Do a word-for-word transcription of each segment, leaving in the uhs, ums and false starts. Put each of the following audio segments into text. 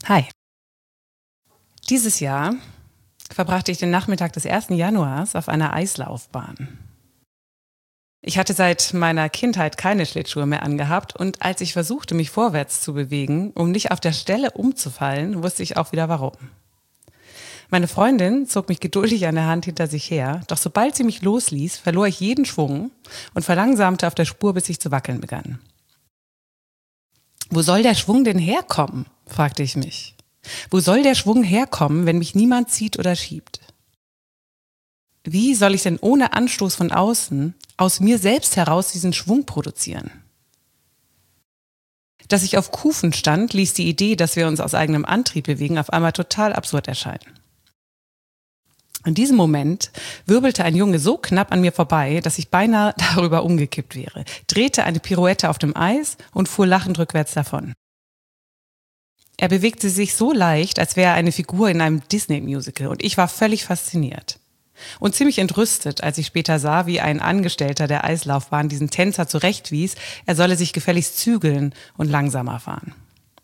Hi. Dieses Jahr verbrachte ich den Nachmittag des ersten Januars auf einer Eislaufbahn. Ich hatte seit meiner Kindheit keine Schlittschuhe mehr angehabt und als ich versuchte, mich vorwärts zu bewegen, um nicht auf der Stelle umzufallen, wusste ich auch wieder warum. Meine Freundin zog mich geduldig an der Hand hinter sich her, doch sobald sie mich losließ, verlor ich jeden Schwung und verlangsamte auf der Spur, bis ich zu wackeln begann. Wo soll der Schwung denn herkommen, fragte ich mich. Wo soll der Schwung herkommen, wenn mich niemand zieht oder schiebt? Wie soll ich denn ohne Anstoß von außen aus mir selbst heraus diesen Schwung produzieren? Dass ich auf Kufen stand, ließ die Idee, dass wir uns aus eigenem Antrieb bewegen, auf einmal total absurd erscheinen. In diesem Moment wirbelte ein Junge so knapp an mir vorbei, dass ich beinahe darüber umgekippt wäre, drehte eine Pirouette auf dem Eis und fuhr lachend rückwärts davon. Er bewegte sich so leicht, als wäre er eine Figur in einem Disney-Musical und ich war völlig fasziniert. Und ziemlich entrüstet, als ich später sah, wie ein Angestellter der Eislaufbahn diesen Tänzer zurechtwies, er solle sich gefälligst zügeln und langsamer fahren.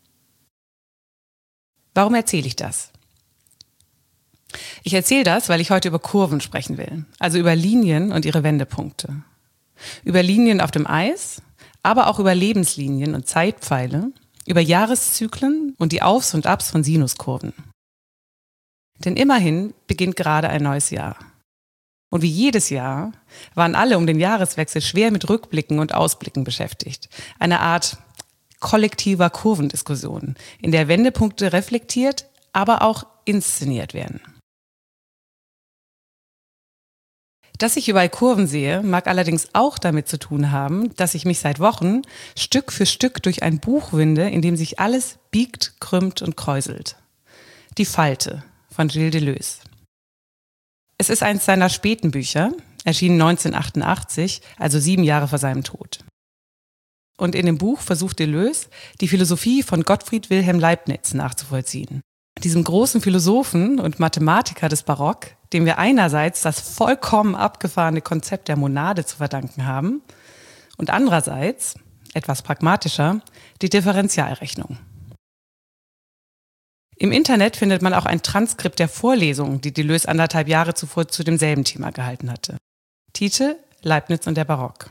Warum erzähle ich das? Ich erzähle das, weil ich heute über Kurven sprechen will, also über Linien und ihre Wendepunkte. Über Linien auf dem Eis, aber auch über Lebenslinien und Zeitpfeile, über Jahreszyklen und die Aufs und Abs von Sinuskurven. Denn immerhin beginnt gerade ein neues Jahr. Und wie jedes Jahr waren alle um den Jahreswechsel schwer mit Rückblicken und Ausblicken beschäftigt. Eine Art kollektiver Kurvendiskussion, in der Wendepunkte reflektiert, aber auch inszeniert werden. Dass ich überall Kurven sehe, mag allerdings auch damit zu tun haben, dass ich mich seit Wochen Stück für Stück durch ein Buch winde, in dem sich alles biegt, krümmt und kräuselt. Die Falte von Gilles Deleuze. Es ist eines seiner späten Bücher, erschienen neunzehnhundertachtundachtzig, also sieben Jahre vor seinem Tod. Und in dem Buch versucht Deleuze, die Philosophie von Gottfried Wilhelm Leibniz nachzuvollziehen. Diesem großen Philosophen und Mathematiker des Barock, dem wir einerseits das vollkommen abgefahrene Konzept der Monade zu verdanken haben und andererseits, etwas pragmatischer, die Differentialrechnung. Im Internet findet man auch ein Transkript der Vorlesung, die Deleuze anderthalb Jahre zuvor zu demselben Thema gehalten hatte. Titel: Leibniz und der Barock.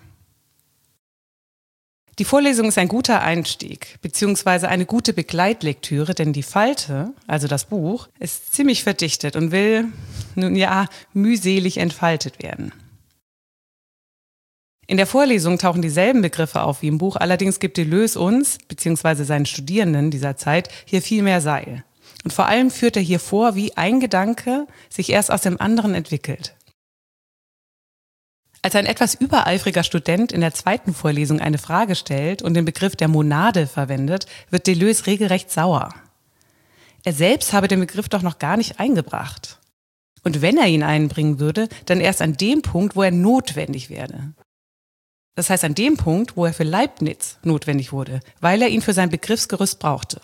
Die Vorlesung ist ein guter Einstieg, beziehungsweise eine gute Begleitlektüre, denn die Falte, also das Buch, ist ziemlich verdichtet und will, nun ja, mühselig entfaltet werden. In der Vorlesung tauchen dieselben Begriffe auf wie im Buch, allerdings gibt Deleuze uns, beziehungsweise seinen Studierenden dieser Zeit, hier viel mehr Seil. Und vor allem führt er hier vor, wie ein Gedanke sich erst aus dem anderen entwickelt. Als ein etwas übereifriger Student in der zweiten Vorlesung eine Frage stellt und den Begriff der Monade verwendet, wird Deleuze regelrecht sauer. Er selbst habe den Begriff doch noch gar nicht eingebracht. Und wenn er ihn einbringen würde, dann erst an dem Punkt, wo er notwendig werde. Das heißt an dem Punkt, wo er für Leibniz notwendig wurde, weil er ihn für sein Begriffsgerüst brauchte.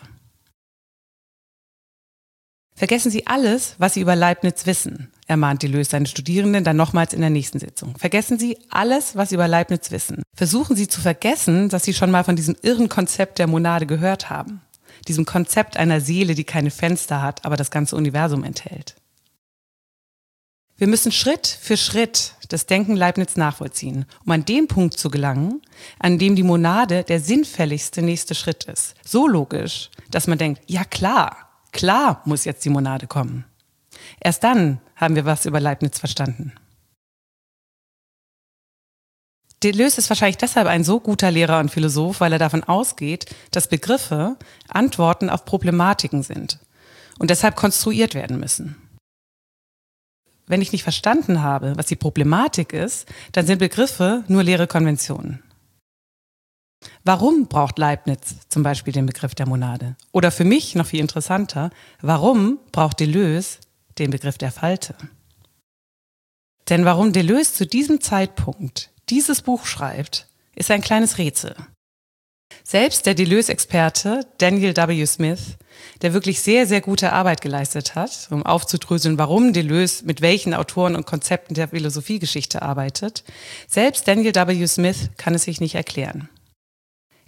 Vergessen Sie alles, was Sie über Leibniz wissen, ermahnt Deleuze seine Studierenden dann nochmals in der nächsten Sitzung. Vergessen Sie alles, was Sie über Leibniz wissen. Versuchen Sie zu vergessen, dass Sie schon mal von diesem irren Konzept der Monade gehört haben. Diesem Konzept einer Seele, die keine Fenster hat, aber das ganze Universum enthält. Wir müssen Schritt für Schritt das Denken Leibniz nachvollziehen, um an den Punkt zu gelangen, an dem die Monade der sinnfälligste nächste Schritt ist. So logisch, dass man denkt, ja klar, Klar muss jetzt die Monade kommen. Erst dann haben wir was über Leibniz verstanden. Deleuze ist wahrscheinlich deshalb ein so guter Lehrer und Philosoph, weil er davon ausgeht, dass Begriffe Antworten auf Problematiken sind und deshalb konstruiert werden müssen. Wenn ich nicht verstanden habe, was die Problematik ist, dann sind Begriffe nur leere Konventionen. Warum braucht Leibniz zum Beispiel den Begriff der Monade? Oder für mich noch viel interessanter, warum braucht Deleuze den Begriff der Falte? Denn warum Deleuze zu diesem Zeitpunkt dieses Buch schreibt, ist ein kleines Rätsel. Selbst der Deleuze-Experte Daniel W. Smith, der wirklich sehr, sehr gute Arbeit geleistet hat, um aufzudröseln, warum Deleuze mit welchen Autoren und Konzepten der Philosophiegeschichte arbeitet, selbst Daniel W. Smith kann es sich nicht erklären.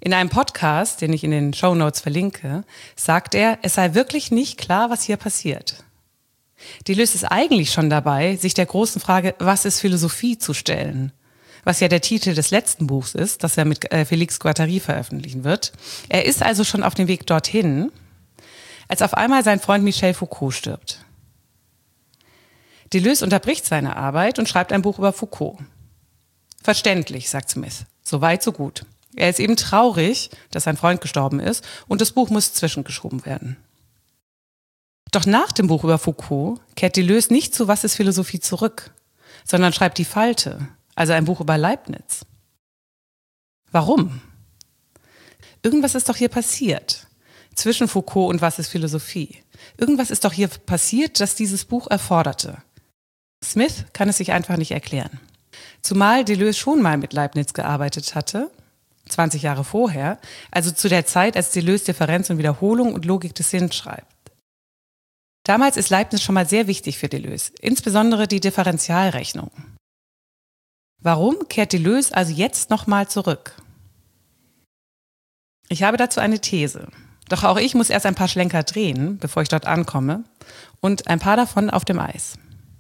In einem Podcast, den ich in den Shownotes verlinke, sagt er, es sei wirklich nicht klar, was hier passiert. Deleuze ist eigentlich schon dabei, sich der großen Frage, was ist Philosophie, zu stellen. Was ja der Titel des letzten Buchs ist, das er mit äh, Félix Guattari veröffentlichen wird. Er ist also schon auf dem Weg dorthin, als auf einmal sein Freund Michel Foucault stirbt. Deleuze unterbricht seine Arbeit und schreibt ein Buch über Foucault. Verständlich, sagt Smith. So weit, so gut. Er ist eben traurig, dass sein Freund gestorben ist und das Buch muss zwischengeschoben werden. Doch nach dem Buch über Foucault kehrt Deleuze nicht zu Was ist Philosophie zurück, sondern schreibt Die Falte, also ein Buch über Leibniz. Warum? Irgendwas ist doch hier passiert zwischen Foucault und Was ist Philosophie. Irgendwas ist doch hier passiert, das dieses Buch erforderte. Smith kann es sich einfach nicht erklären. Zumal Deleuze schon mal mit Leibniz gearbeitet hatte, zwanzig Jahre vorher, also zu der Zeit, als Deleuze Differenz und Wiederholung und Logik des Sinns schreibt. Damals ist Leibniz schon mal sehr wichtig für Deleuze, insbesondere die Differentialrechnung. Warum kehrt Deleuze also jetzt nochmal zurück? Ich habe dazu eine These. Doch auch ich muss erst ein paar Schlenker drehen, bevor ich dort ankomme, und ein paar davon auf dem Eis.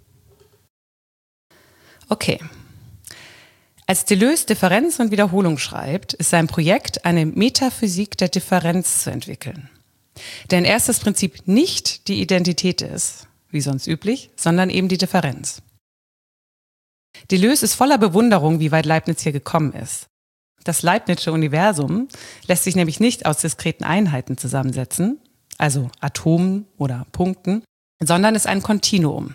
Okay. Als Deleuze Differenz und Wiederholung schreibt, ist sein Projekt, eine Metaphysik der Differenz zu entwickeln. Denn erst das Prinzip nicht die Identität ist, wie sonst üblich, sondern eben die Differenz. Deleuze ist voller Bewunderung, wie weit Leibniz hier gekommen ist. Das Leibnizsche Universum lässt sich nämlich nicht aus diskreten Einheiten zusammensetzen, also Atomen oder Punkten, sondern ist ein Kontinuum.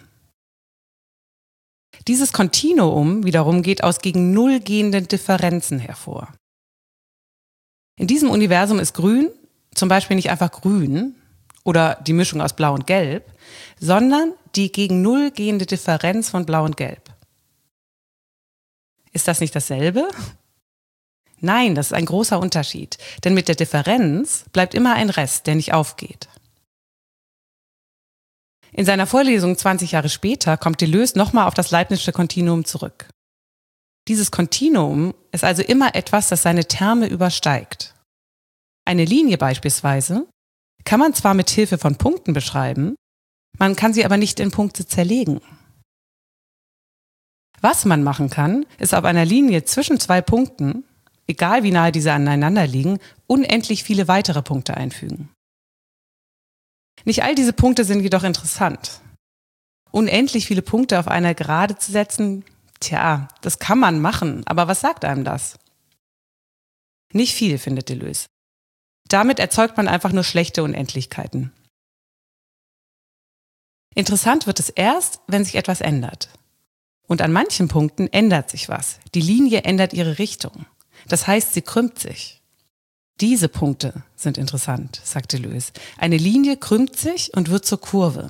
Dieses Kontinuum wiederum geht aus gegen Null gehenden Differenzen hervor. In diesem Universum ist Grün zum Beispiel nicht einfach grün oder die Mischung aus Blau und Gelb, sondern die gegen Null gehende Differenz von Blau und Gelb. Ist das nicht dasselbe? Nein, das ist ein großer Unterschied, denn mit der Differenz bleibt immer ein Rest, der nicht aufgeht. In seiner Vorlesung zwanzig Jahre später kommt Deleuze nochmal auf das Leibnizsche Kontinuum zurück. Dieses Kontinuum ist also immer etwas, das seine Terme übersteigt. Eine Linie beispielsweise kann man zwar mit Hilfe von Punkten beschreiben, man kann sie aber nicht in Punkte zerlegen. Was man machen kann, ist auf einer Linie zwischen zwei Punkten, egal wie nahe diese aneinander liegen, unendlich viele weitere Punkte einfügen. Nicht all diese Punkte sind jedoch interessant. Unendlich viele Punkte auf einer Gerade zu setzen, tja, das kann man machen, aber was sagt einem das? Nicht viel, findet Deleuze. Damit erzeugt man einfach nur schlechte Unendlichkeiten. Interessant wird es erst, wenn sich etwas ändert. Und an manchen Punkten ändert sich was. Die Linie ändert ihre Richtung. Das heißt, sie krümmt sich. Diese Punkte sind interessant, sagt Deleuze. Eine Linie krümmt sich und wird zur Kurve.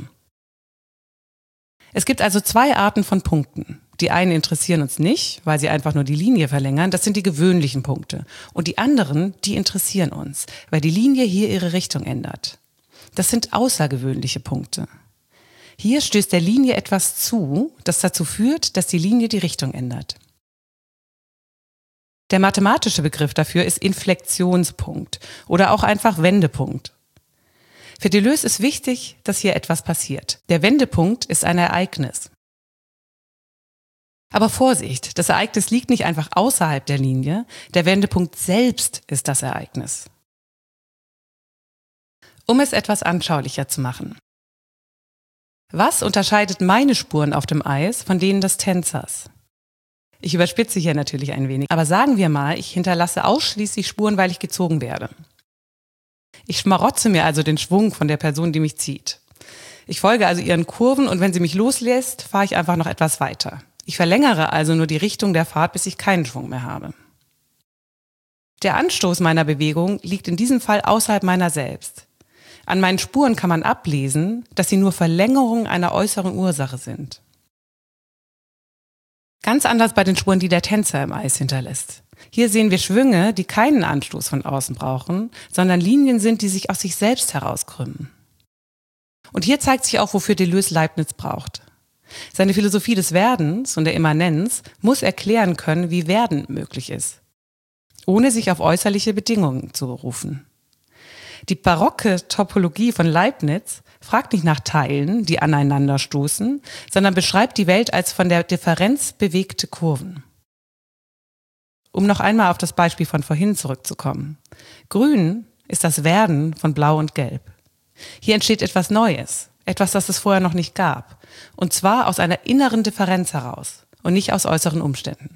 Es gibt also zwei Arten von Punkten. Die einen interessieren uns nicht, weil sie einfach nur die Linie verlängern. Das sind die gewöhnlichen Punkte. Und die anderen, die interessieren uns, weil die Linie hier ihre Richtung ändert. Das sind außergewöhnliche Punkte. Hier stößt der Linie etwas zu, das dazu führt, dass die Linie die Richtung ändert. Der mathematische Begriff dafür ist Inflexionspunkt oder auch einfach Wendepunkt. Für Deleuze ist wichtig, dass hier etwas passiert. Der Wendepunkt ist ein Ereignis. Aber Vorsicht, das Ereignis liegt nicht einfach außerhalb der Linie, der Wendepunkt selbst ist das Ereignis. Um es etwas anschaulicher zu machen. Was unterscheidet meine Spuren auf dem Eis von denen des Tänzers? Ich überspitze hier natürlich ein wenig, aber sagen wir mal, ich hinterlasse ausschließlich Spuren, weil ich gezogen werde. Ich schmarotze mir also den Schwung von der Person, die mich zieht. Ich folge also ihren Kurven und wenn sie mich loslässt, fahre ich einfach noch etwas weiter. Ich verlängere also nur die Richtung der Fahrt, bis ich keinen Schwung mehr habe. Der Anstoß meiner Bewegung liegt in diesem Fall außerhalb meiner selbst. An meinen Spuren kann man ablesen, dass sie nur Verlängerungen einer äußeren Ursache sind. Ganz anders bei den Spuren, die der Tänzer im Eis hinterlässt. Hier sehen wir Schwünge, die keinen Anstoß von außen brauchen, sondern Linien sind, die sich aus sich selbst herauskrümmen. Und hier zeigt sich auch, wofür Deleuze Leibniz braucht. Seine Philosophie des Werdens und der Immanenz muss erklären können, wie Werden möglich ist. ohne sich auf äußerliche Bedingungen zu berufen. Die barocke Topologie von Leibniz fragt nicht nach Teilen, die aneinander stoßen, sondern beschreibt die Welt als von der Differenz bewegte Kurven. Um noch einmal auf das Beispiel von vorhin zurückzukommen. Grün ist das Werden von Blau und Gelb. Hier entsteht etwas Neues, etwas, das es vorher noch nicht gab. Und zwar aus einer inneren Differenz heraus und nicht aus äußeren Umständen.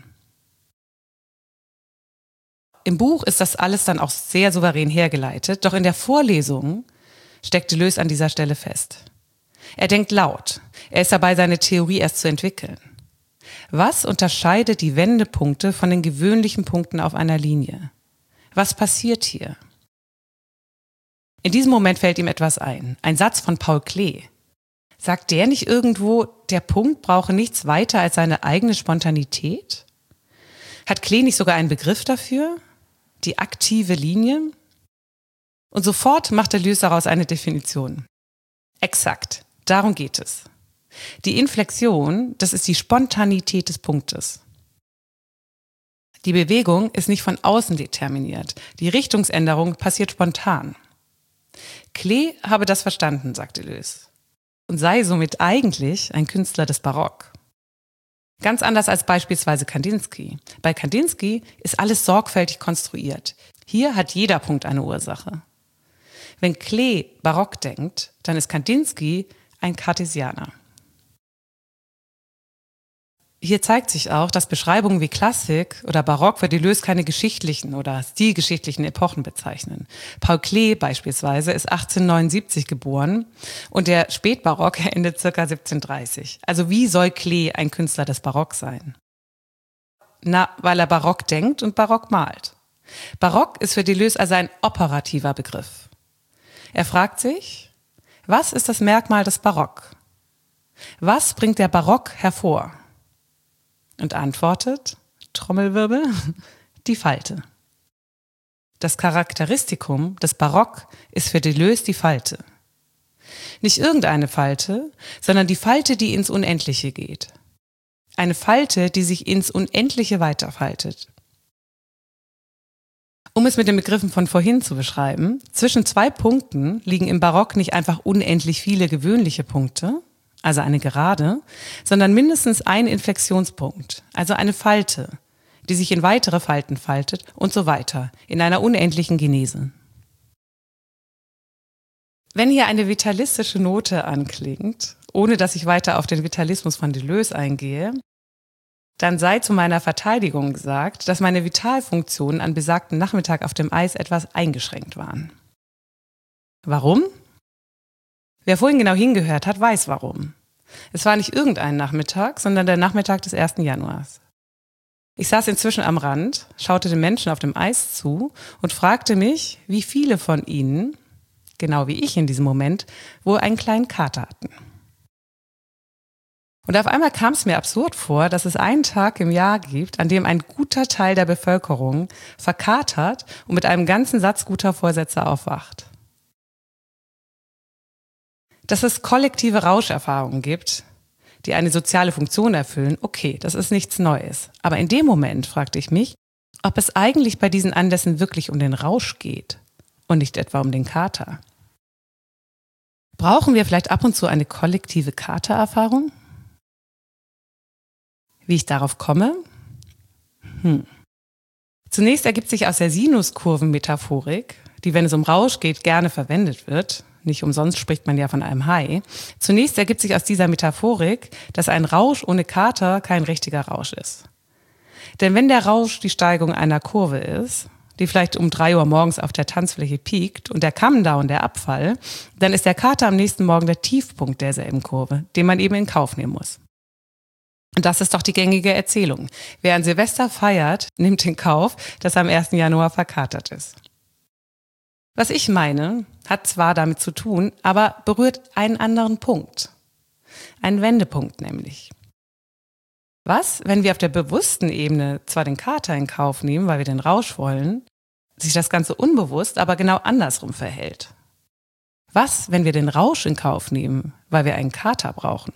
Im Buch ist das alles dann auch sehr souverän hergeleitet, doch in der Vorlesung steckt Deleuze an dieser Stelle fest. Er denkt laut, er ist dabei, seine Theorie erst zu entwickeln. Was unterscheidet die Wendepunkte von den gewöhnlichen Punkten auf einer Linie? Was passiert hier? In diesem Moment fällt ihm etwas ein, ein Satz von Paul Klee. Sagt der nicht irgendwo, der Punkt brauche nichts weiter als seine eigene Spontanität? Hat Klee nicht sogar einen Begriff dafür? Die aktive Linie? Und sofort macht Deleuze daraus eine Definition. Exakt, darum geht es. Die Inflexion, das ist die Spontanität des Punktes. Die Bewegung ist nicht von außen determiniert. Die Richtungsänderung passiert spontan. Klee habe das verstanden, sagt Deleuze, und sei somit eigentlich ein Künstler des Barock. Ganz anders als beispielsweise Kandinsky. Bei Kandinsky ist alles sorgfältig konstruiert. Hier hat jeder Punkt eine Ursache. Wenn Klee barock denkt, dann ist Kandinsky ein Cartesianer. Hier zeigt sich auch, dass Beschreibungen wie Klassik oder Barock für Deleuze keine geschichtlichen oder stilgeschichtlichen Epochen bezeichnen. Paul Klee beispielsweise ist achtzehnhundertneunundsiebzig geboren und der Spätbarock endet ca. siebzehnhundertdreißig. Also wie soll Klee ein Künstler des Barock sein? Na, weil er Barock denkt und Barock malt. Barock ist für Deleuze also ein operativer Begriff. Er fragt sich, was ist das Merkmal des Barock? Was bringt der Barock hervor? Und antwortet, Trommelwirbel, die Falte. Das Charakteristikum des Barock ist für Deleuze die Falte. Nicht irgendeine Falte, sondern die Falte, die ins Unendliche geht. Eine Falte, die sich ins Unendliche weiterfaltet. Um es mit den Begriffen von vorhin zu beschreiben, zwischen zwei Punkten liegen im Barock nicht einfach unendlich viele gewöhnliche Punkte, also eine Gerade, sondern mindestens ein Inflexionspunkt, also eine Falte, die sich in weitere Falten faltet und so weiter, in einer unendlichen Genese. Wenn hier eine vitalistische Note anklingt, ohne dass ich weiter auf den Vitalismus von Deleuze eingehe, dann sei zu meiner Verteidigung gesagt, dass meine Vitalfunktionen an besagten Nachmittag auf dem Eis etwas eingeschränkt waren. Warum? Wer vorhin genau hingehört hat, weiß warum. Es war nicht irgendein Nachmittag, sondern der Nachmittag des ersten Januars. Ich saß inzwischen am Rand, schaute den Menschen auf dem Eis zu und fragte mich, wie viele von ihnen, genau wie ich in diesem Moment, wohl einen kleinen Kater hatten. Und auf einmal kam es mir absurd vor, dass es einen Tag im Jahr gibt, an dem ein guter Teil der Bevölkerung verkatert und mit einem ganzen Satz guter Vorsätze aufwacht. Dass es kollektive Rauscherfahrungen gibt, die eine soziale Funktion erfüllen, okay, das ist nichts Neues. Aber in dem Moment fragte ich mich, ob es eigentlich bei diesen Anlässen wirklich um den Rausch geht und nicht etwa um den Kater. Brauchen wir vielleicht ab und zu eine kollektive Katererfahrung? Wie ich darauf komme? Hm. Zunächst ergibt sich aus der Sinuskurvenmetaphorik, die, wenn es um Rausch geht, gerne verwendet wird, nicht umsonst spricht man ja von einem High. Zunächst ergibt sich aus dieser Metaphorik, dass ein Rausch ohne Kater kein richtiger Rausch ist. Denn wenn der Rausch die Steigung einer Kurve ist, die vielleicht um drei Uhr morgens auf der Tanzfläche piekt und der Comedown der Abfall, dann ist der Kater am nächsten Morgen der Tiefpunkt derselben Kurve, den man eben in Kauf nehmen muss. Und das ist doch die gängige Erzählung. Wer an Silvester feiert, nimmt in Kauf, dass er am ersten Januar verkatert ist. Was ich meine, hat zwar damit zu tun, aber berührt einen anderen Punkt. Einen Wendepunkt nämlich. Was, wenn wir auf der bewussten Ebene zwar den Kater in Kauf nehmen, weil wir den Rausch wollen, sich das Ganze unbewusst aber genau andersrum verhält? Was, wenn wir den Rausch in Kauf nehmen, weil wir einen Kater brauchen?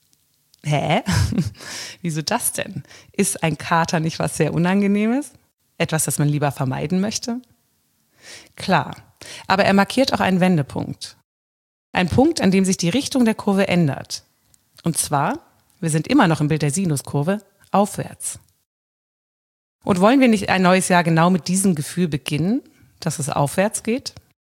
Hä? Wieso das denn? Ist ein Kater nicht was sehr Unangenehmes? Etwas, das man lieber vermeiden möchte? Klar, aber er markiert auch einen Wendepunkt. Ein Punkt, an dem sich die Richtung der Kurve ändert. Und zwar, wir sind immer noch im Bild der Sinuskurve, aufwärts. Und wollen wir nicht ein neues Jahr genau mit diesem Gefühl beginnen, dass es aufwärts geht?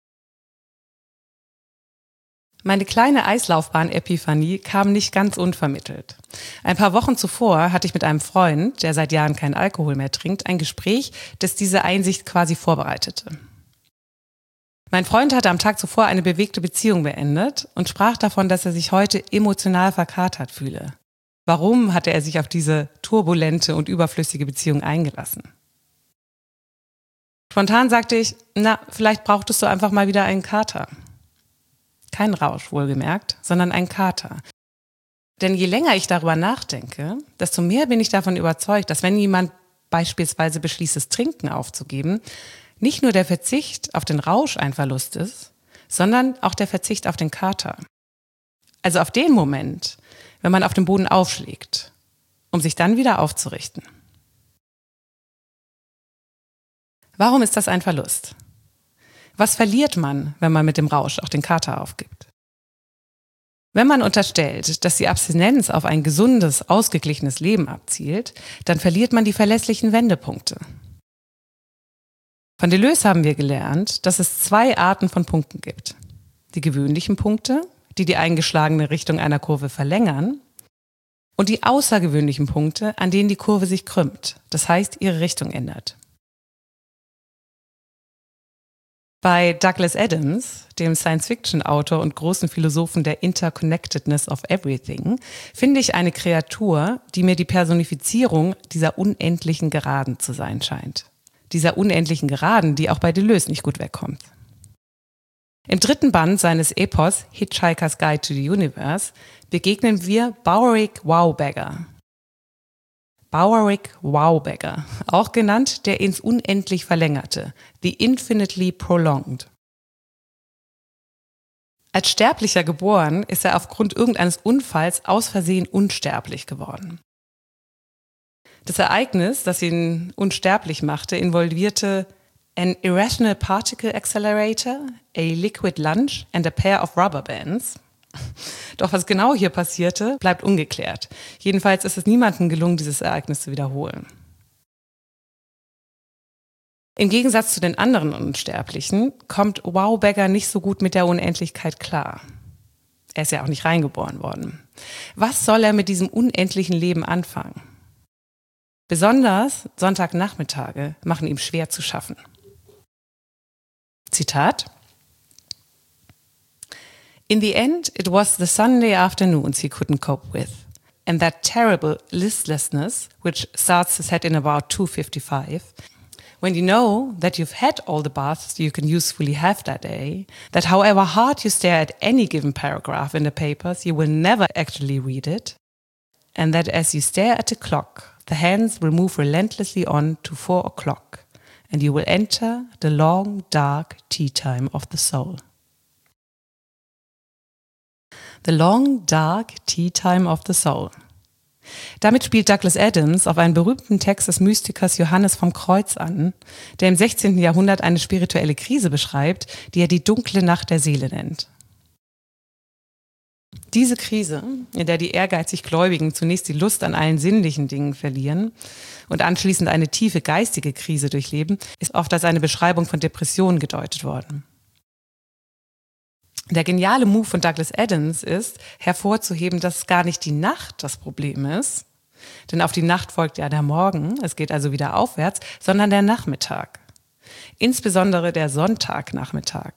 Meine kleine Eislaufbahn-Epiphanie kam nicht ganz unvermittelt. Ein paar Wochen zuvor hatte ich mit einem Freund, der seit Jahren keinen Alkohol mehr trinkt, ein Gespräch, das diese Einsicht quasi vorbereitete. Mein Freund hatte am Tag zuvor eine bewegte Beziehung beendet und sprach davon, dass er sich heute emotional verkatert fühle. Warum hatte er sich auf diese turbulente und überflüssige Beziehung eingelassen? Spontan sagte ich, na, vielleicht brauchtest du einfach mal wieder einen Kater. Kein Rausch, wohlgemerkt, sondern ein Kater. Denn je länger ich darüber nachdenke, desto mehr bin ich davon überzeugt, dass wenn jemand beispielsweise beschließt, das Trinken aufzugeben, nicht nur der Verzicht auf den Rausch ein Verlust ist, sondern auch der Verzicht auf den Kater. Also auf den Moment, wenn man auf dem Boden aufschlägt, um sich dann wieder aufzurichten. Warum ist das ein Verlust? Was verliert man, wenn man mit dem Rausch auch den Kater aufgibt? Wenn man unterstellt, dass die Abstinenz auf ein gesundes, ausgeglichenes Leben abzielt, dann verliert man die verlässlichen Wendepunkte. Von Deleuze haben wir gelernt, dass es zwei Arten von Punkten gibt. Die gewöhnlichen Punkte, die die eingeschlagene Richtung einer Kurve verlängern, und die außergewöhnlichen Punkte, an denen die Kurve sich krümmt, das heißt ihre Richtung ändert. Bei Douglas Adams, dem Science-Fiction-Autor und großen Philosophen der Interconnectedness of Everything, finde ich eine Kreatur, die mir die Personifizierung dieser unendlichen Geraden zu sein scheint. Dieser unendlichen Geraden, die auch bei Deleuze nicht gut wegkommt. Im dritten Band seines Epos Hitchhiker's Guide to the Universe begegnen wir Bowerick Wowbagger. Bowerick Wowbagger, auch genannt der ins Unendlich Verlängerte, the Infinitely Prolonged. Als Sterblicher geboren, ist er aufgrund irgendeines Unfalls aus Versehen unsterblich geworden. Das Ereignis, das ihn unsterblich machte, involvierte an irrational particle accelerator, a liquid lunch and a pair of rubber bands. Doch was genau hier passierte, bleibt ungeklärt. Jedenfalls ist es niemandem gelungen, dieses Ereignis zu wiederholen. Im Gegensatz zu den anderen Unsterblichen kommt Wowbagger nicht so gut mit der Unendlichkeit klar. Er ist ja auch nicht reingeboren worden. Was soll er mit diesem unendlichen Leben anfangen? Besonders Sonntagnachmittage machen ihm schwer zu schaffen. Zitat: In the end, it was the Sunday afternoons he couldn't cope with. And that terrible listlessness, which starts to set in about two fifty-five, when you know that you've had all the baths you can usefully have that day, that however hard you stare at any given paragraph in the papers, you will never actually read it, and that as you stare at the clock, the hands will move relentlessly on to four o'clock, and you will enter the long, dark tea time of the soul. The Long Dark Tea Time of the Soul. Damit spielt Douglas Adams auf einen berühmten Text des Mystikers Johannes vom Kreuz an, der im sechzehnten Jahrhundert eine spirituelle Krise beschreibt, die er die dunkle Nacht der Seele nennt. Diese Krise, in der die ehrgeizig Gläubigen zunächst die Lust an allen sinnlichen Dingen verlieren und anschließend eine tiefe geistige Krise durchleben, ist oft als eine Beschreibung von Depressionen gedeutet worden. Der geniale Move von Douglas Adams ist, hervorzuheben, dass gar nicht die Nacht das Problem ist, denn auf die Nacht folgt ja der Morgen, es geht also wieder aufwärts, sondern der Nachmittag, insbesondere der Sonntagnachmittag.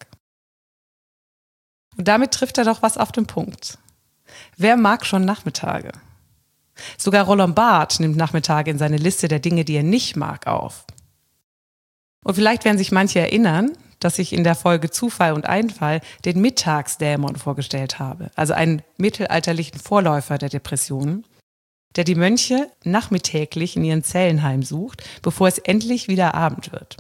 Und damit trifft er doch was auf den Punkt. Wer mag schon Nachmittage? Sogar Roland Barthes nimmt Nachmittage in seine Liste der Dinge, die er nicht mag, auf. Und vielleicht werden sich manche erinnern, dass ich in der Folge Zufall und Einfall den Mittagsdämon vorgestellt habe, also einen mittelalterlichen Vorläufer der Depressionen, der die Mönche nachmittäglich in ihren Zellen heimsucht, bevor es endlich wieder Abend wird.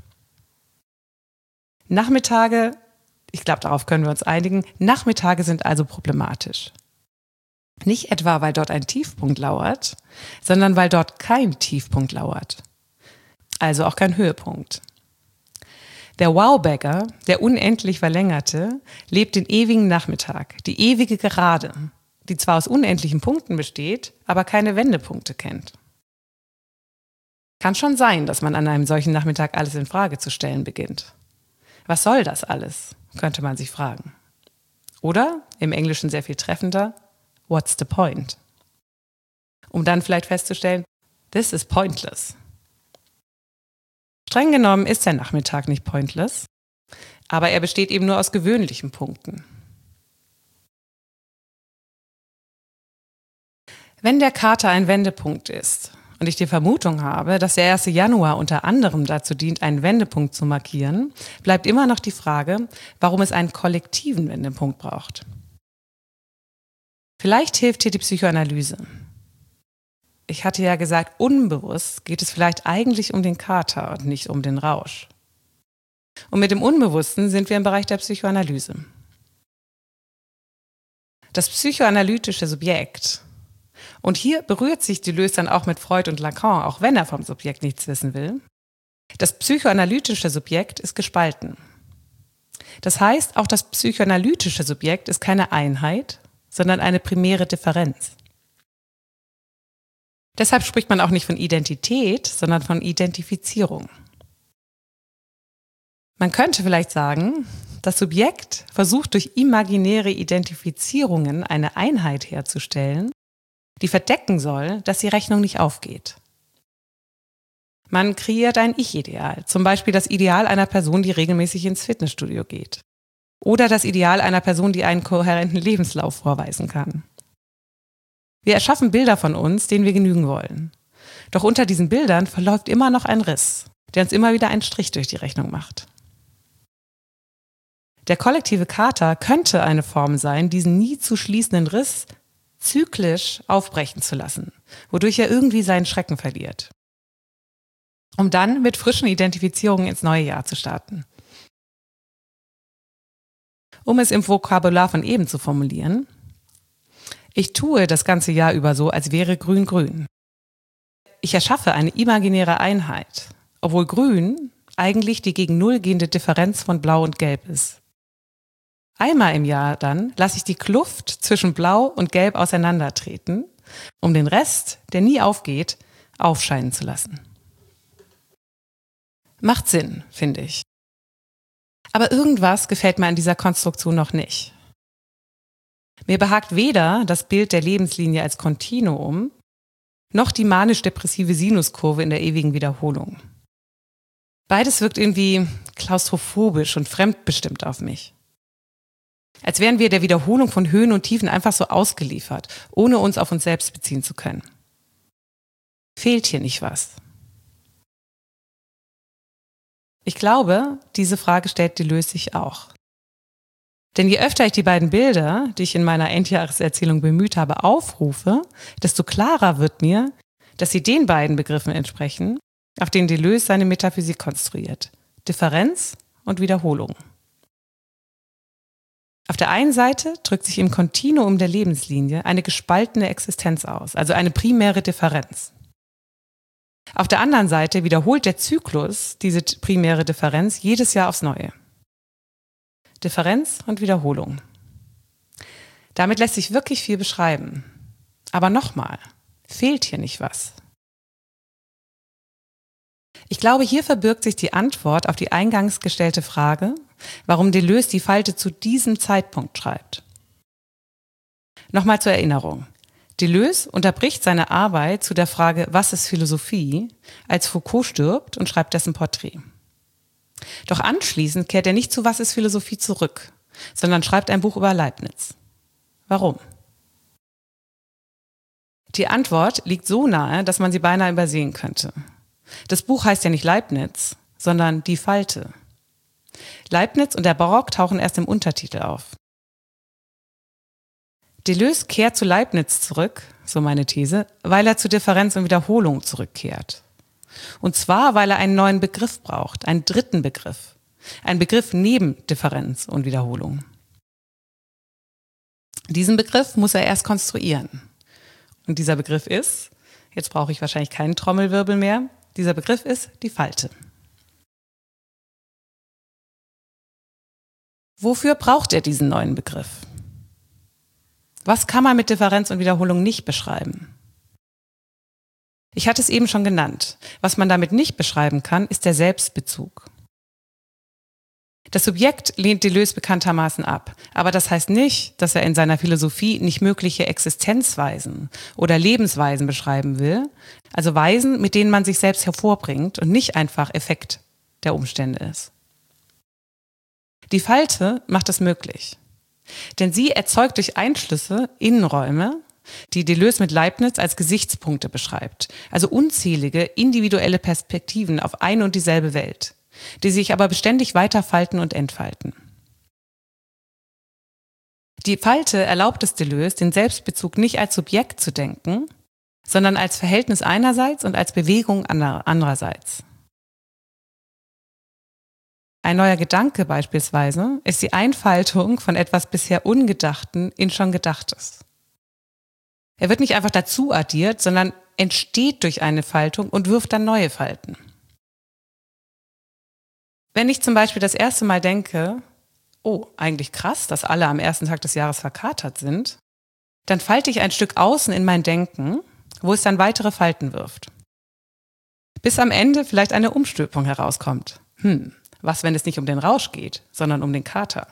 Nachmittage, ich glaube, darauf können wir uns einigen, Nachmittage sind also problematisch. Nicht etwa, weil dort ein Tiefpunkt lauert, sondern weil dort kein Tiefpunkt lauert. Also auch kein Höhepunkt. Der Wow-Bagger, der unendlich Verlängerte, lebt den ewigen Nachmittag, die ewige Gerade, die zwar aus unendlichen Punkten besteht, aber keine Wendepunkte kennt. Kann schon sein, dass man an einem solchen Nachmittag alles in Frage zu stellen beginnt. Was soll das alles, könnte man sich fragen. Oder, im Englischen sehr viel treffender, what's the point? Um dann vielleicht festzustellen, this is pointless. Streng genommen ist der Nachmittag nicht pointless, aber er besteht eben nur aus gewöhnlichen Punkten. Wenn der Kater ein Wendepunkt ist und ich die Vermutung habe, dass der erste Januar unter anderem dazu dient, einen Wendepunkt zu markieren, bleibt immer noch die Frage, warum es einen kollektiven Wendepunkt braucht. Vielleicht hilft hier die Psychoanalyse. Ich hatte ja gesagt, unbewusst geht es vielleicht eigentlich um den Kater und nicht um den Rausch. Und mit dem Unbewussten sind wir im Bereich der Psychoanalyse. Das psychoanalytische Subjekt, und hier berührt sich Deleuze dann auch mit Freud und Lacan, auch wenn er vom Subjekt nichts wissen will, das psychoanalytische Subjekt ist gespalten. Das heißt, auch das psychoanalytische Subjekt ist keine Einheit, sondern eine primäre Differenz. Deshalb spricht man auch nicht von Identität, sondern von Identifizierung. Man könnte vielleicht sagen, das Subjekt versucht durch imaginäre Identifizierungen eine Einheit herzustellen, die verdecken soll, dass die Rechnung nicht aufgeht. Man kreiert ein Ich-Ideal, zum Beispiel das Ideal einer Person, die regelmäßig ins Fitnessstudio geht. Oder das Ideal einer Person, die einen kohärenten Lebenslauf vorweisen kann. Wir erschaffen Bilder von uns, denen wir genügen wollen. Doch unter diesen Bildern verläuft immer noch ein Riss, der uns immer wieder einen Strich durch die Rechnung macht. Der kollektive Kater könnte eine Form sein, diesen nie zu schließenden Riss zyklisch aufbrechen zu lassen, wodurch er irgendwie seinen Schrecken verliert. Um dann mit frischen Identifizierungen ins neue Jahr zu starten. Um es im Vokabular von eben zu formulieren: Ich tue das ganze Jahr über so, als wäre Grün grün. Ich erschaffe eine imaginäre Einheit, obwohl Grün eigentlich die gegen Null gehende Differenz von Blau und Gelb ist. Einmal im Jahr dann lasse ich die Kluft zwischen Blau und Gelb auseinandertreten, um den Rest, der nie aufgeht, aufscheinen zu lassen. Macht Sinn, finde ich. Aber irgendwas gefällt mir an dieser Konstruktion noch nicht. Mir behagt weder das Bild der Lebenslinie als Kontinuum, noch die manisch-depressive Sinuskurve in der ewigen Wiederholung. Beides wirkt irgendwie klaustrophobisch und fremdbestimmt auf mich. Als wären wir der Wiederholung von Höhen und Tiefen einfach so ausgeliefert, ohne uns auf uns selbst beziehen zu können. Fehlt hier nicht was? Ich glaube, diese Frage stellt Deleuze sich auch. Denn je öfter ich die beiden Bilder, die ich in meiner Endjahreserzählung bemüht habe, aufrufe, desto klarer wird mir, dass sie den beiden Begriffen entsprechen, auf denen Deleuze seine Metaphysik konstruiert: Differenz und Wiederholung. Auf der einen Seite drückt sich im Kontinuum der Lebenslinie eine gespaltene Existenz aus, also eine primäre Differenz. Auf der anderen Seite wiederholt der Zyklus diese primäre Differenz jedes Jahr aufs Neue. Differenz und Wiederholung. Damit lässt sich wirklich viel beschreiben. Aber nochmal, fehlt hier nicht was? Ich glaube, hier verbirgt sich die Antwort auf die eingangs gestellte Frage, warum Deleuze die Falte zu diesem Zeitpunkt schreibt. Nochmal zur Erinnerung. Deleuze unterbricht seine Arbeit zu der Frage, was ist Philosophie, als Foucault stirbt und schreibt dessen Porträt. Doch anschließend kehrt er nicht zu Was ist Philosophie zurück, sondern schreibt ein Buch über Leibniz. Warum? Die Antwort liegt so nahe, dass man sie beinahe übersehen könnte. Das Buch heißt ja nicht Leibniz, sondern Die Falte. Leibniz und der Barock tauchen erst im Untertitel auf. Deleuze kehrt zu Leibniz zurück, so meine These, weil er zu Differenz und Wiederholung zurückkehrt. Und zwar, weil er einen neuen Begriff braucht, einen dritten Begriff. Ein Begriff neben Differenz und Wiederholung. Diesen Begriff muss er erst konstruieren. Und dieser Begriff ist, jetzt brauche ich wahrscheinlich keinen Trommelwirbel mehr, Dieser Begriff ist die Falte. Wofür braucht er diesen neuen Begriff? Was kann man mit Differenz und Wiederholung nicht beschreiben? Ich hatte es eben schon genannt. Was man damit nicht beschreiben kann, ist der Selbstbezug. Das Subjekt lehnt Deleuze bekanntermaßen ab, aber das heißt nicht, dass er in seiner Philosophie nicht mögliche Existenzweisen oder Lebensweisen beschreiben will, also Weisen, mit denen man sich selbst hervorbringt und nicht einfach Effekt der Umstände ist. Die Falte macht es möglich, denn sie erzeugt durch Einschlüsse Innenräume, die Deleuze mit Leibniz als Gesichtspunkte beschreibt, also unzählige individuelle Perspektiven auf eine und dieselbe Welt, die sich aber beständig weiterfalten und entfalten. Die Falte erlaubt es Deleuze, den Selbstbezug nicht als Subjekt zu denken, sondern als Verhältnis einerseits und als Bewegung andererseits. Ein neuer Gedanke beispielsweise ist die Einfaltung von etwas bisher Ungedachten in schon Gedachtes. Er wird nicht einfach dazu addiert, sondern entsteht durch eine Faltung und wirft dann neue Falten. Wenn ich zum Beispiel das erste Mal denke, oh, eigentlich krass, dass alle am ersten Tag des Jahres verkatert sind, dann falte ich ein Stück außen in mein Denken, wo es dann weitere Falten wirft. Bis am Ende vielleicht eine Umstülpung herauskommt. Hm, was, wenn es nicht um den Rausch geht, sondern um den Kater?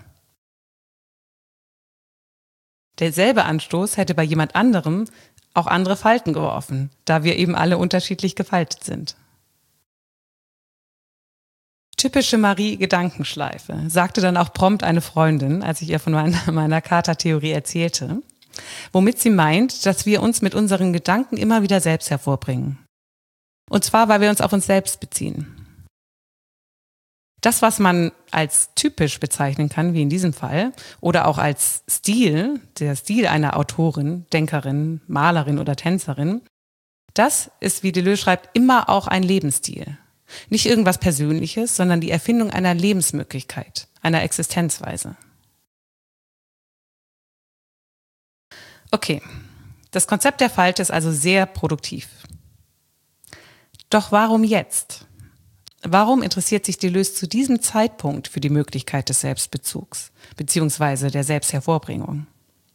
Derselbe Anstoß hätte bei jemand anderem auch andere Falten geworfen, da wir eben alle unterschiedlich gefaltet sind. Typische Marie-Gedankenschleife, sagte dann auch prompt eine Freundin, als ich ihr von meiner, meiner Kater-Theorie erzählte, womit sie meint, dass wir uns mit unseren Gedanken immer wieder selbst hervorbringen. Und zwar, weil wir uns auf uns selbst beziehen. Das, was man als typisch bezeichnen kann, wie in diesem Fall, oder auch als Stil, der Stil einer Autorin, Denkerin, Malerin oder Tänzerin, das ist, wie Deleuze schreibt, immer auch ein Lebensstil. Nicht irgendwas Persönliches, sondern die Erfindung einer Lebensmöglichkeit, einer Existenzweise. Okay, das Konzept der Falte ist also sehr produktiv. Doch warum jetzt? Warum interessiert sich Deleuze zu diesem Zeitpunkt für die Möglichkeit des Selbstbezugs bzw. der Selbsthervorbringung?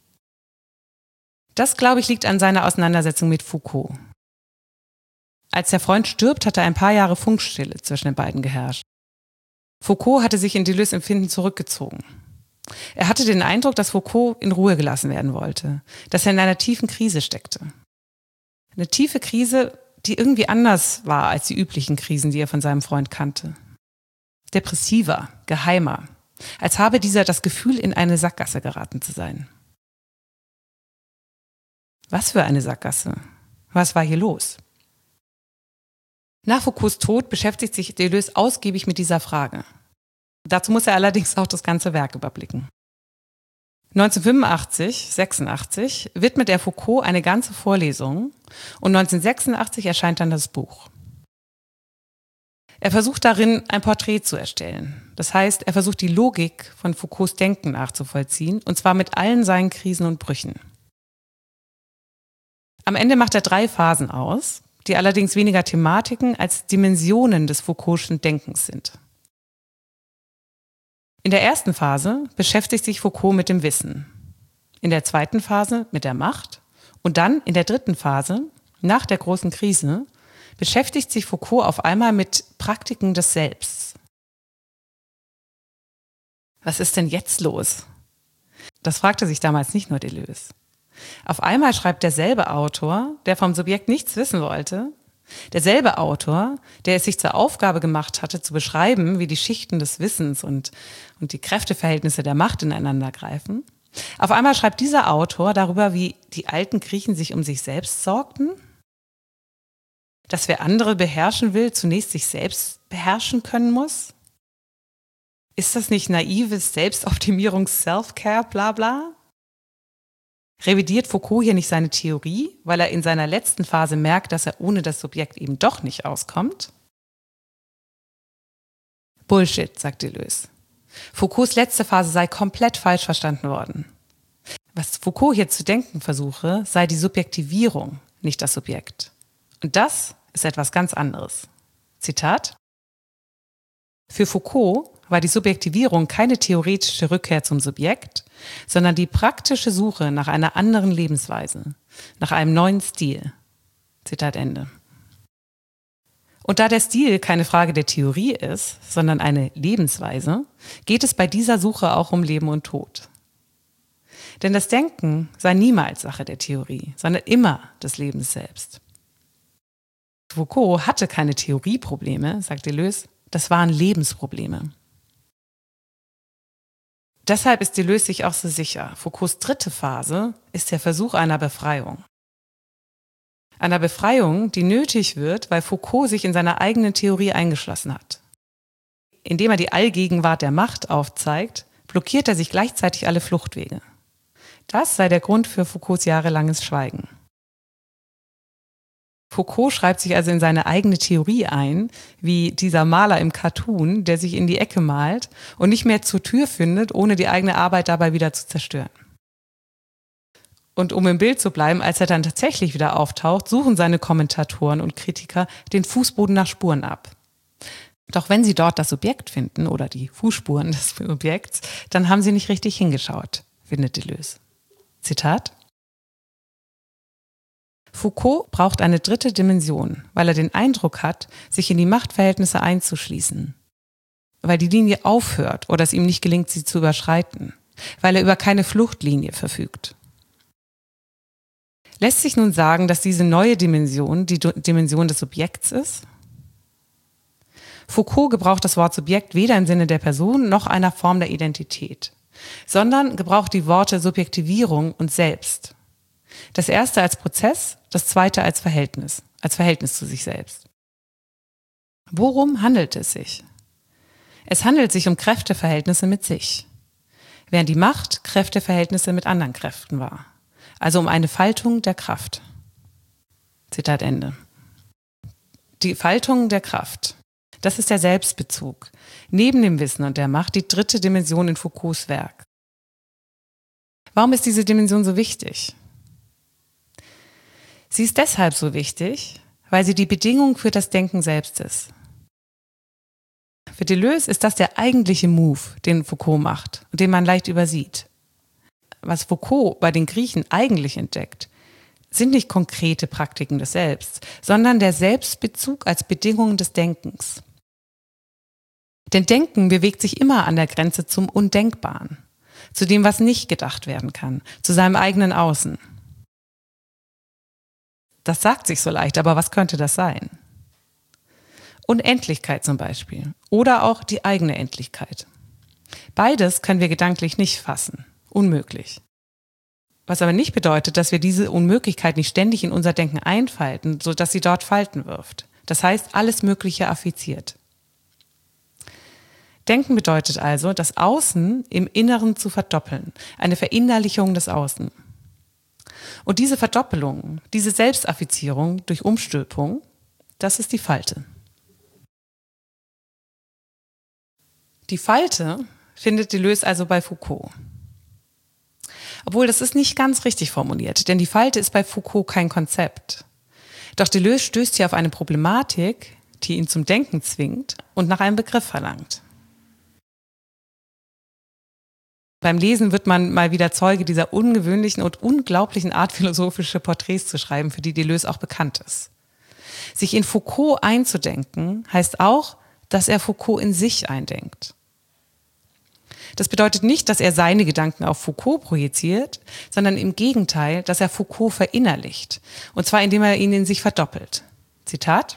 Das, glaube ich, liegt an seiner Auseinandersetzung mit Foucault. Als der Freund stirbt, hatte ein paar Jahre Funkstille zwischen den beiden geherrscht. Foucault hatte sich in Deleuze' Empfinden zurückgezogen. Er hatte den Eindruck, dass Foucault in Ruhe gelassen werden wollte, dass er in einer tiefen Krise steckte. Eine tiefe Krise, die irgendwie anders war als die üblichen Krisen, die er von seinem Freund kannte. Depressiver, geheimer, als habe dieser das Gefühl, in eine Sackgasse geraten zu sein. Was für eine Sackgasse? Was war hier los? Nach Foucaults Tod beschäftigt sich Deleuze ausgiebig mit dieser Frage. Dazu muss er allerdings auch das ganze Werk überblicken. neunzehnhundertfünfundachtzig, sechsundachtzig widmet er Foucault eine ganze Vorlesung und neunzehnhundertsechsundachtzig erscheint dann das Buch. Er versucht darin, ein Porträt zu erstellen. Das heißt, er versucht die Logik von Foucaults Denken nachzuvollziehen, und zwar mit allen seinen Krisen und Brüchen. Am Ende macht er drei Phasen aus, die allerdings weniger Thematiken als Dimensionen des Foucault'schen Denkens sind. In der ersten Phase beschäftigt sich Foucault mit dem Wissen, in der zweiten Phase mit der Macht und dann in der dritten Phase, nach der großen Krise, beschäftigt sich Foucault auf einmal mit Praktiken des Selbst. Was ist denn jetzt los? Das fragte sich damals nicht nur Deleuze. Auf einmal schreibt derselbe Autor, der vom Subjekt nichts wissen wollte, derselbe Autor, der es sich zur Aufgabe gemacht hatte, zu beschreiben, wie die Schichten des Wissens und, und die Kräfteverhältnisse der Macht ineinander greifen. Auf einmal schreibt dieser Autor darüber, wie die alten Griechen sich um sich selbst sorgten, dass wer andere beherrschen will, zunächst sich selbst beherrschen können muss. Ist das nicht naives Selbstoptimierungs Self-Care, bla bla? Revidiert Foucault hier nicht seine Theorie, weil er in seiner letzten Phase merkt, dass er ohne das Subjekt eben doch nicht auskommt? Bullshit, sagt Deleuze. Foucaults letzte Phase sei komplett falsch verstanden worden. Was Foucault hier zu denken versuche, sei die Subjektivierung, nicht das Subjekt. Und das ist etwas ganz anderes. Zitat: Für Foucault war die Subjektivierung keine theoretische Rückkehr zum Subjekt, sondern die praktische Suche nach einer anderen Lebensweise, nach einem neuen Stil. Zitat Ende. Und da der Stil keine Frage der Theorie ist, sondern eine Lebensweise, geht es bei dieser Suche auch um Leben und Tod. Denn das Denken sei niemals Sache der Theorie, sondern immer des Lebens selbst. Foucault hatte keine Theorieprobleme, sagt Deleuze, das waren Lebensprobleme. Deshalb ist Deleuze sich auch so sicher, Foucaults dritte Phase ist der Versuch einer Befreiung. Einer Befreiung, die nötig wird, weil Foucault sich in seiner eigenen Theorie eingeschlossen hat. Indem er die Allgegenwart der Macht aufzeigt, blockiert er sich gleichzeitig alle Fluchtwege. Das sei der Grund für Foucaults jahrelanges Schweigen. Foucault schreibt sich also in seine eigene Theorie ein, wie dieser Maler im Cartoon, der sich in die Ecke malt und nicht mehr zur Tür findet, ohne die eigene Arbeit dabei wieder zu zerstören. Und um im Bild zu bleiben, als er dann tatsächlich wieder auftaucht, suchen seine Kommentatoren und Kritiker den Fußboden nach Spuren ab. Doch wenn sie dort das Subjekt finden oder die Fußspuren des Objekts, dann haben sie nicht richtig hingeschaut, findet Deleuze. Zitat: Foucault braucht eine dritte Dimension, weil er den Eindruck hat, sich in die Machtverhältnisse einzuschließen. Weil die Linie aufhört oder es ihm nicht gelingt, sie zu überschreiten. Weil er über keine Fluchtlinie verfügt. Lässt sich nun sagen, dass diese neue Dimension die Dimension des Subjekts ist? Foucault gebraucht das Wort Subjekt weder im Sinne der Person noch einer Form der Identität, sondern gebraucht die Worte Subjektivierung und Selbst. Das erste als Prozess, das zweite als Verhältnis, als Verhältnis zu sich selbst. Worum handelt es sich? Es handelt sich um Kräfteverhältnisse mit sich, während die Macht Kräfteverhältnisse mit anderen Kräften war. Also um eine Faltung der Kraft. Zitat Ende. Die Faltung der Kraft, das ist der Selbstbezug. Neben dem Wissen und der Macht die dritte Dimension in Foucaults Werk. Warum ist diese Dimension so wichtig? Sie ist deshalb so wichtig, weil sie die Bedingung für das Denken selbst ist. Für Deleuze ist das der eigentliche Move, den Foucault macht und den man leicht übersieht. Was Foucault bei den Griechen eigentlich entdeckt, sind nicht konkrete Praktiken des Selbst, sondern der Selbstbezug als Bedingung des Denkens. Denn Denken bewegt sich immer an der Grenze zum Undenkbaren, zu dem, was nicht gedacht werden kann, zu seinem eigenen Außen. Das sagt sich so leicht, aber was könnte das sein? Unendlichkeit zum Beispiel oder auch die eigene Endlichkeit. Beides können wir gedanklich nicht fassen. Unmöglich. Was aber nicht bedeutet, dass wir diese Unmöglichkeit nicht ständig in unser Denken einfalten, sodass sie dort Falten wirft. Das heißt, alles Mögliche affiziert. Denken bedeutet also, das Außen im Inneren zu verdoppeln, eine Verinnerlichung des Außen. Und diese Verdoppelung, diese Selbstaffizierung durch Umstülpung, das ist die Falte. Die Falte findet Deleuze also bei Foucault. Obwohl, das ist nicht ganz richtig formuliert, denn die Falte ist bei Foucault kein Konzept. Doch Deleuze stößt hier auf eine Problematik, die ihn zum Denken zwingt und nach einem Begriff verlangt. Beim Lesen wird man mal wieder Zeuge dieser ungewöhnlichen und unglaublichen Art, philosophische Porträts zu schreiben, für die Deleuze auch bekannt ist. Sich in Foucault einzudenken, heißt auch, dass er Foucault in sich eindenkt. Das bedeutet nicht, dass er seine Gedanken auf Foucault projiziert, sondern im Gegenteil, dass er Foucault verinnerlicht. Und zwar indem er ihn in sich verdoppelt. Zitat: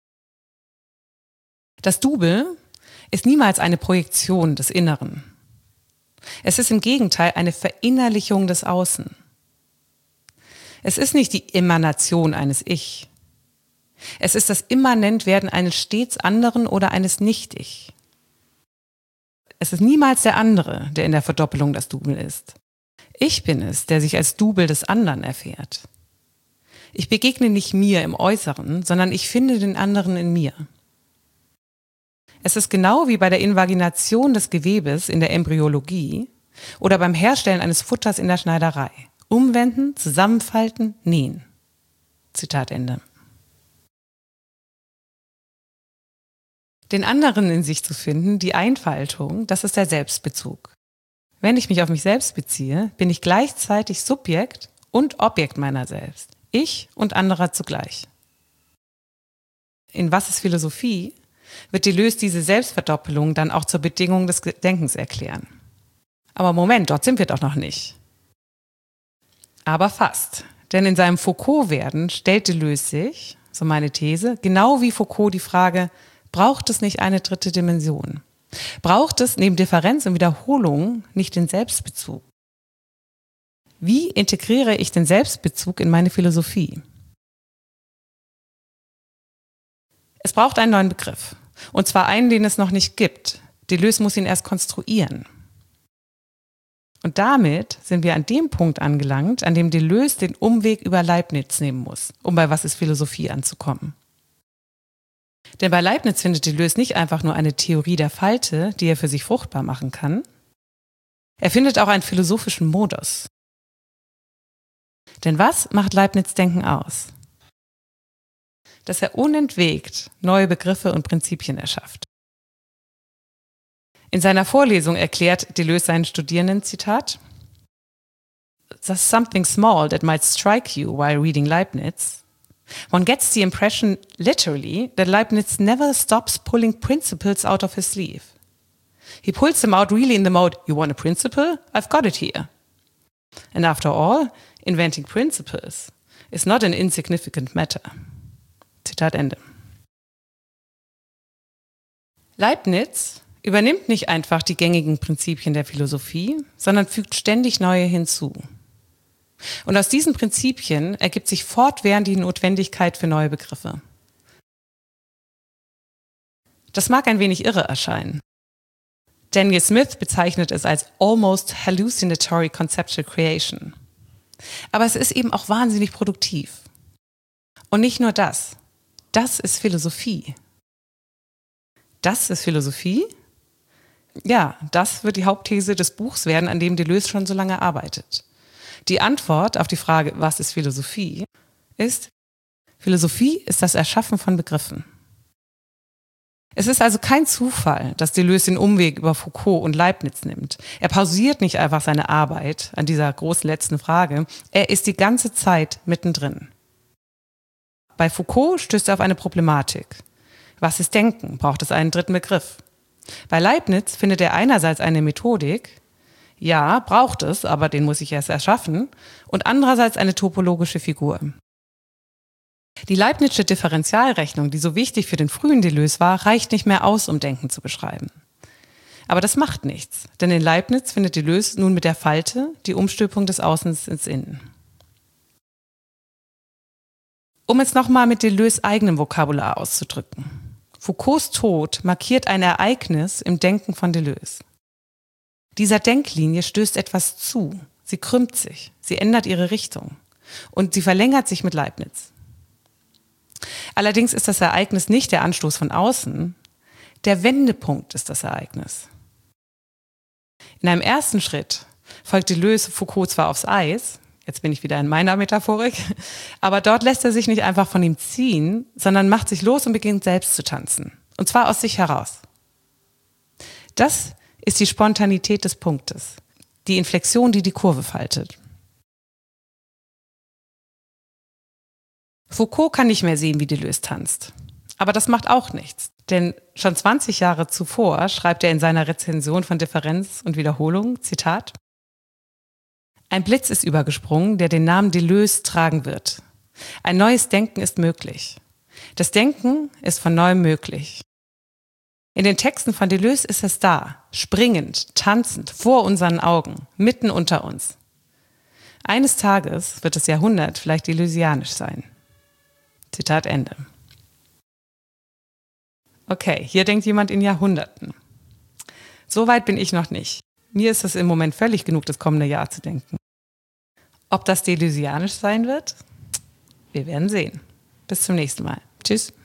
Das Double ist niemals eine Projektion des Inneren. Es ist im Gegenteil eine Verinnerlichung des Außen. Es ist nicht die Emanation eines Ich. Es ist das Immanentwerden eines stets anderen oder eines Nicht-Ich. Es ist niemals der andere, der in der Verdoppelung das Double ist. Ich bin es, der sich als Double des anderen erfährt. Ich begegne nicht mir im Äußeren, sondern ich finde den anderen in mir. Es ist genau wie bei der Invagination des Gewebes in der Embryologie oder beim Herstellen eines Futters in der Schneiderei. Umwenden, zusammenfalten, nähen. Zitat Ende. Den anderen in sich zu finden, die Einfaltung, das ist der Selbstbezug. Wenn ich mich auf mich selbst beziehe, bin ich gleichzeitig Subjekt und Objekt meiner selbst. Ich und anderer zugleich. In Was ist Philosophie wird Deleuze diese Selbstverdoppelung dann auch zur Bedingung des Denkens erklären. Aber Moment, dort sind wir doch noch nicht. Aber fast. Denn in seinem Foucault-Werden stellt Deleuze sich, so meine These, genau wie Foucault die Frage, braucht es nicht eine dritte Dimension? Braucht es neben Differenz und Wiederholung nicht den Selbstbezug? Wie integriere ich den Selbstbezug in meine Philosophie? Es braucht einen neuen Begriff. Und zwar einen, den es noch nicht gibt. Deleuze muss ihn erst konstruieren. Und damit sind wir an dem Punkt angelangt, an dem Deleuze den Umweg über Leibniz nehmen muss, um bei Was ist Philosophie anzukommen. Denn bei Leibniz findet Deleuze nicht einfach nur eine Theorie der Falte, die er für sich fruchtbar machen kann. Er findet auch einen philosophischen Modus. Denn was macht Leibniz Denken aus? Dass er unentwegt neue Begriffe und Prinzipien erschafft. In seiner Vorlesung erklärt Deleuze seinen Studierenden, Zitat, "There's something small that might strike you while reading Leibniz. One gets the impression, literally, that Leibniz never stops pulling principles out of his sleeve. He pulls them out really in the mode, you want a principle? I've got it here. And after all, inventing principles is not an insignificant matter." Zitat Ende. Leibniz übernimmt nicht einfach die gängigen Prinzipien der Philosophie, sondern fügt ständig neue hinzu. Und aus diesen Prinzipien ergibt sich fortwährend die Notwendigkeit für neue Begriffe. Das mag ein wenig irre erscheinen. Daniel Smith bezeichnet es als almost hallucinatory conceptual creation. Aber es ist eben auch wahnsinnig produktiv. Und nicht nur das. Das ist Philosophie. Das ist Philosophie? Ja, das wird die Hauptthese des Buchs werden, an dem Deleuze schon so lange arbeitet. Die Antwort auf die Frage, was ist Philosophie, ist, Philosophie ist das Erschaffen von Begriffen. Es ist also kein Zufall, dass Deleuze den Umweg über Foucault und Leibniz nimmt. Er pausiert nicht einfach seine Arbeit an dieser großen letzten Frage, er ist die ganze Zeit mittendrin. Bei Foucault stößt er auf eine Problematik. Was ist Denken? Braucht es einen dritten Begriff? Bei Leibniz findet er einerseits eine Methodik, ja, braucht es, aber den muss ich erst erschaffen, und andererseits eine topologische Figur. Die Leibnizsche Differentialrechnung, die so wichtig für den frühen Deleuze war, reicht nicht mehr aus, um Denken zu beschreiben. Aber das macht nichts, denn in Leibniz findet Deleuze nun mit der Falte die Umstülpung des Außens ins Innen. Um es nochmal mit Deleuze eigenem Vokabular auszudrücken. Foucaults Tod markiert ein Ereignis im Denken von Deleuze. Dieser Denklinie stößt etwas zu, sie krümmt sich, sie ändert ihre Richtung und sie verlängert sich mit Leibniz. Allerdings ist das Ereignis nicht der Anstoß von außen, der Wendepunkt ist das Ereignis. In einem ersten Schritt folgt Deleuze Foucault zwar aufs Eis, jetzt bin ich wieder in meiner Metaphorik, aber dort lässt er sich nicht einfach von ihm ziehen, sondern macht sich los und beginnt selbst zu tanzen. Und zwar aus sich heraus. Das ist die Spontanität des Punktes, die Inflexion, die die Kurve faltet. Foucault kann nicht mehr sehen, wie Deleuze tanzt. Aber das macht auch nichts, denn schon zwanzig Jahre zuvor schreibt er in seiner Rezension von Differenz und Wiederholung, Zitat, "Ein Blitz ist übergesprungen, der den Namen Deleuze tragen wird. Ein neues Denken ist möglich. Das Denken ist von neuem möglich. In den Texten von Deleuze ist es da, springend, tanzend, vor unseren Augen, mitten unter uns. Eines Tages wird das Jahrhundert vielleicht deleuzianisch sein." Zitat Ende. Okay, hier denkt jemand in Jahrhunderten. So weit bin ich noch nicht. Mir ist es im Moment völlig genug, das kommende Jahr zu denken. Ob das deleuzianisch sein wird? Wir werden sehen. Bis zum nächsten Mal. Tschüss.